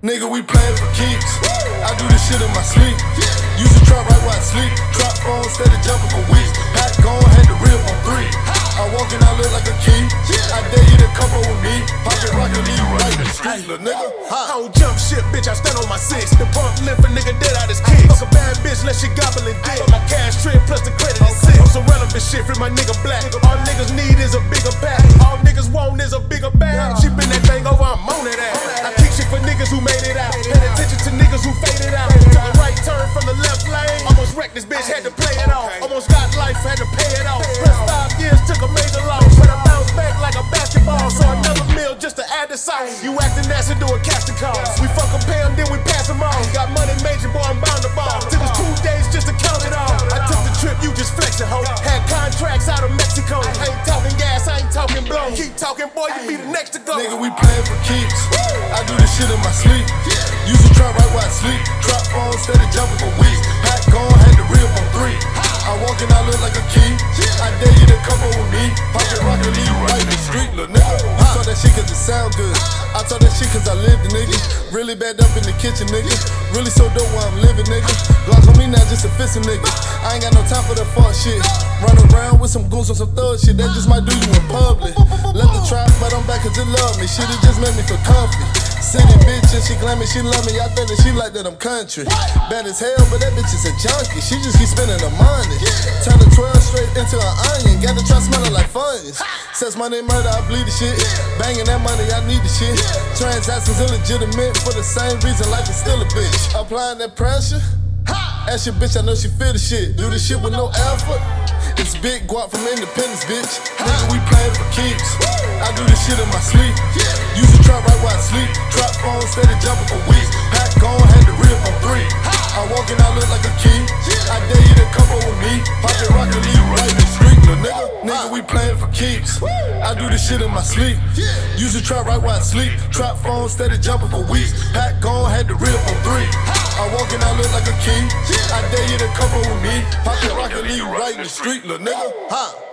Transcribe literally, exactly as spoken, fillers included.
Nigga, we playin' for keeps. I do this shit in my sleep. Use a trap right while I sleep. Trap phone steady jumping for weeks. Hat gone, had the rib on three. I walk in, I look like a key. I dare you to come over with me. Pocket rocket, leave you right in the street, little nigga. I don't jump shit, bitch, I stand on my six. The pump lift a nigga dead out his kicks. Fuck a bad bitch, let she gobbling dick. My cash trip plus the credit is sick. On some relevant shit, free my nigga black. All niggas need is a bigger bag. All niggas want is a bigger bag. She been that thing over, I'm on it ass. I kick shit for niggas who made it out. Pay attention to niggas who faded out. Took a right turn from the left lane. Almost wrecked this bitch, had to play it off. Almost got life, had to pay it off. First five years, took a major loss. But I bounced back like a basketball. So another meal just to add the sauce. You acting nasty, doing casting calls. We fuck them, pay them, then we pass them on. Got money major, boy, I'm bound to ball. Took us two days just to count it all. I took the trip, you just flexing, ho. Had contracts out of Mexico. I ain't talking gas, I ain't talking blow. Keep talking, boy, you be the next to go. Nigga, we playin' for keeps. I do this shit in my sleep. Use a trap right while I sleep. Trap phone steady jumping for weeks. Hat gone, had the rib on three. I walk in, I look like a key. I dare you to come over with me. Pocket rocket, leave you right in the street, little nigga. I talk that shit cause it sound good. I talk that shit cause I live the nigga. Really bad up in the kitchen, nigga. Really so dope where I'm living, nigga. Glock on me now, just a fist nigga. I ain't got no time for that fuck shit. Run around with some goons on some thug shit. That just might do you in public. Left the trap, but I'm back cause it love me. Shit, it just made me feel comfy. City bitch and she claiming she love me. I think that she like that I'm country. Bad as hell, but that bitch is a junkie. She just keep spending the money. Turn the twelve straight into an onion. Got the trap smelling like fungus. Says my name murder, I bleed the shit. Banging that money, I need the shit. Transactions illegitimate for the same reason life is still a bitch. Applying that pressure. Ask your bitch, I know she feel the shit. Do the shit with no effort. It's big guap from Independence, bitch. Nigga, we playin' for keeps. I do this shit in my sleep. Use a trap right while I sleep. Trap phone steady jumping for weeks. Hat gone, had the rib on three. I walk in, I look like a key. I dare you to come over with me. Pocket rocket, leave you right in the street, little nigga. Nigga, we playin' for keeps. I do this shit in my sleep. Use a trap right while I sleep. Trap phone steady jumping for weeks. Hat gone, had the rib on three. I walk in, I look like a key. I dare you to come over with me. Pocket rocket, leave you right in the street, little nigga. Huh?